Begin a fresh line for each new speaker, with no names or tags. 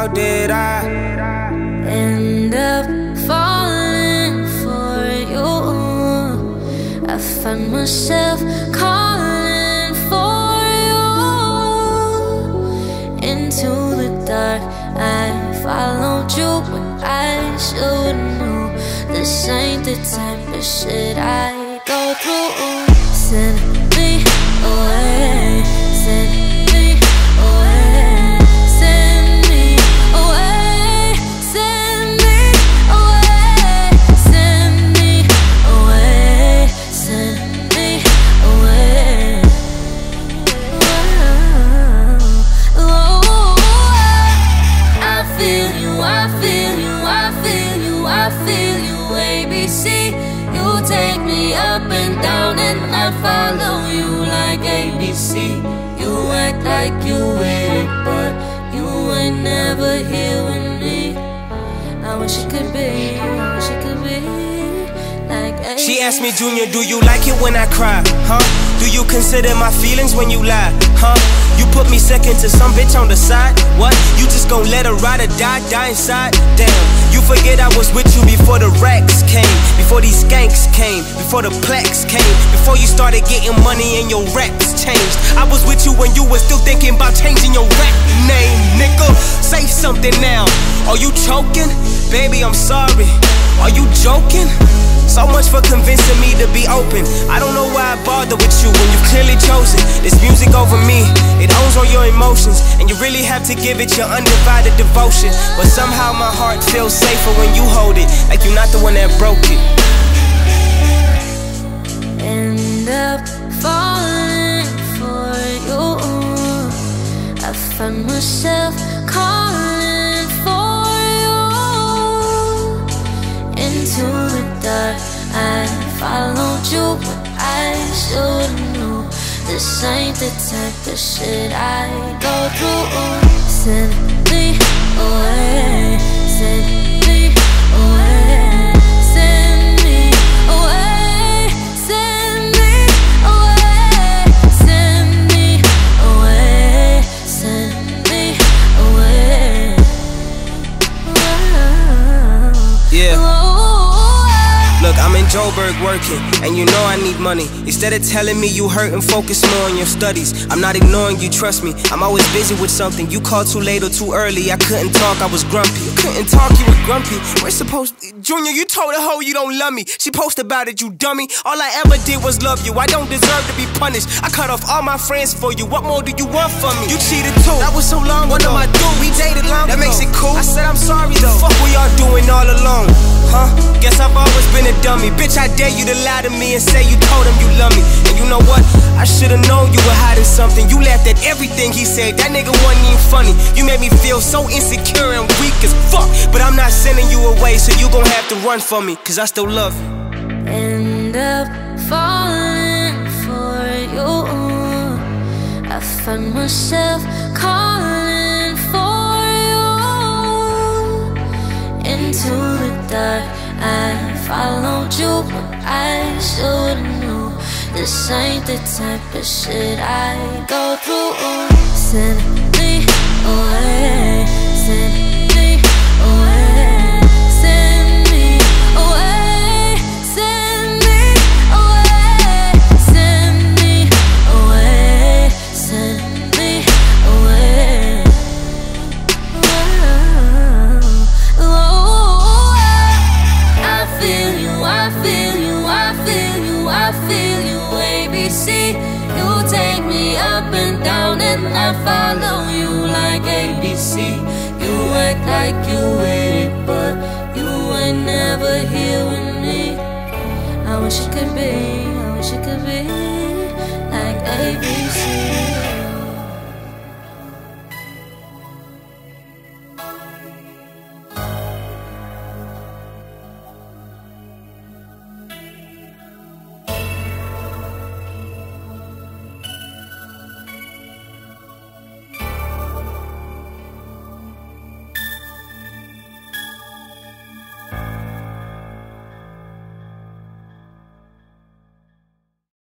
how did I
end up falling for you? I find myself calling for you. Into the dark, I followed you when I should know. This ain't the type of shit I go through. Send me away, send me away, send me away, send me away, send me away, send me away. Oh, I feel you, I feel you, I feel you, I feel you. ABC, you take me up and down and I follow you like ABC. You act like you with it, but you ain't never here with me. I wish it could be, I wish it could be like ABC.
She asked me, Junior, do you like it when I cry, huh? Do you consider my feelings when you lie, huh? You put me second to some bitch on the side, what? You just gon' let her ride or die inside? Damn, you forget I was with you before the racks came, before these skanks came, before the plaques came, before you started getting money and your raps changed. I was with you when you were still thinking about changing your rap name, nigga. Say something now. Are you choking? Baby, I'm sorry. Are you joking? So much for convincing me to be open. I don't know why I bother with you when you've clearly chosen this music over me. It owns all your emotions, and you really have to give it your undivided devotion. But somehow my heart feels safer when you hold it, like you're not the one that broke it.
End up falling for you. I find myself calling for you. Into the dark, I followed you, but I should know. This ain't the type of shit I go through. Send me away, send me away, send me away, send me away, send me away, send me away.
Yeah. Look, I'm in Joburg working, and you know I need money. Instead of telling me you hurt and focus more on your studies, I'm not ignoring you, trust me. I'm always busy with something. You called too late or too early. I couldn't talk, I was grumpy. You couldn't talk, you were grumpy. We're supposed Junior, you told a hoe you don't love me. She posted about it, you dummy. All I ever did was love you. I don't deserve to be punished. I cut off all my friends for you. What more do you want from me? You cheated too. That was so long ago. What am I doing? We dated long ago. That makes it cool. I said I'm sorry though. Fuck we all doing all alone, huh? Guess I've always been a dummy. Bitch, I dare you to lie to me and say you told him you love me. And you know what? I should've known you were hiding something. You laughed at everything he said. That nigga wasn't even funny. You made me feel so insecure and weak as fuck. But I'm not sending you away, so you gon' have to run from me, cause I still love you.
End up falling for you. I find myself calling for you. Into the dark, I followed you, but I should know. This ain't the type of shit I go through. Send me away, send me away, send me away, send me away, send me away, send me away. I feel you, I feel you, I feel you, I feel you, ABC. You take me up and down and I follow you like ABC. You act like you with it, but you ain't never here with me. I wish it could be, I wish it could be